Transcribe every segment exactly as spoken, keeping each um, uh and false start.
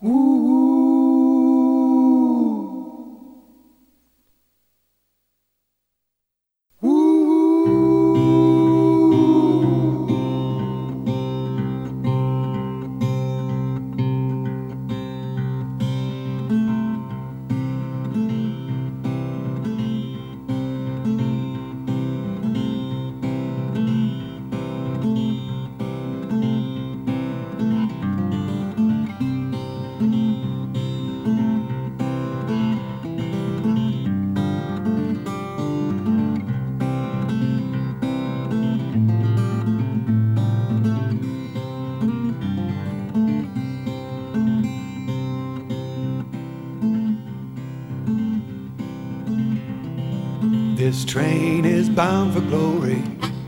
This train is bound for glory.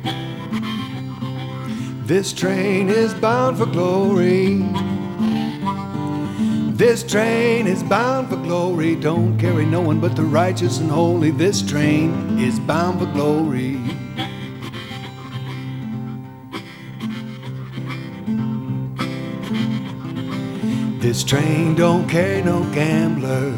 This train is bound for glory. This train is bound for glory. Don't carry no one but the righteous and holy. This train is bound for glory. This train don't carry no gamblers.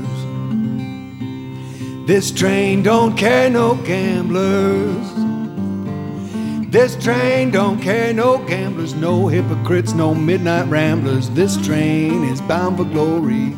This train don't carry no gamblers. This train don't carry no gamblers, no hypocrites, no midnight ramblers. This train is bound for glory.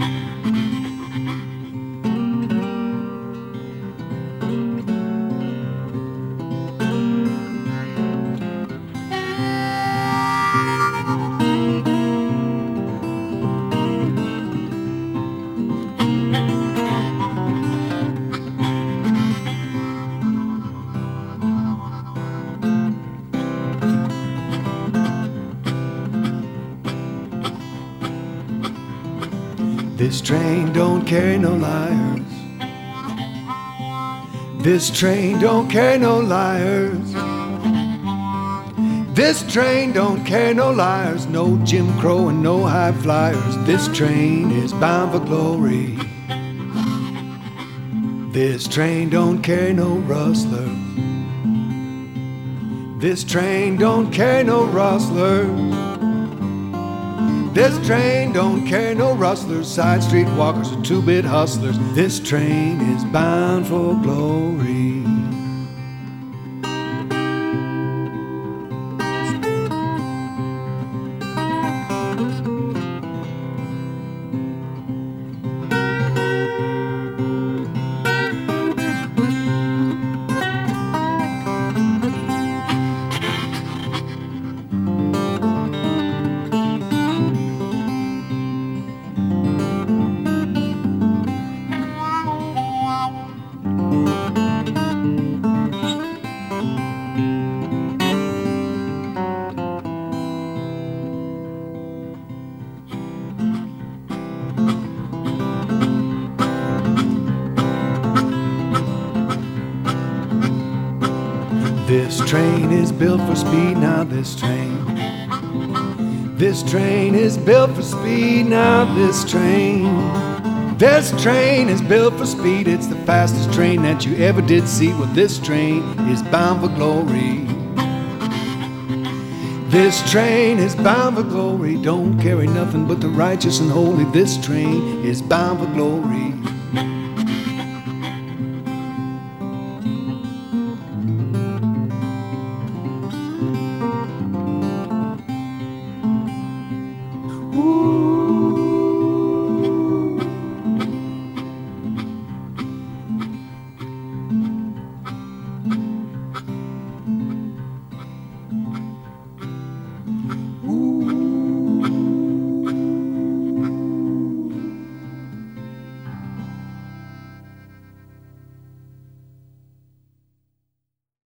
This train don't carry no liars. This train don't carry no liars. This train don't carry no liars, no Jim Crow and no high flyers. This train is bound for glory. This train don't carry no rustlers. This train don't carry no rustlers. This train don't carry no rustlers, side street walkers or two-bit hustlers. This train is bound for glory. This train is built for speed now, this train. This train is built for speed now, this train. This train is built for speed, it's the fastest train that you ever did see. Well, this train is bound for glory. This train is bound for glory, don't carry nothing but the righteous and holy. This train is bound for glory.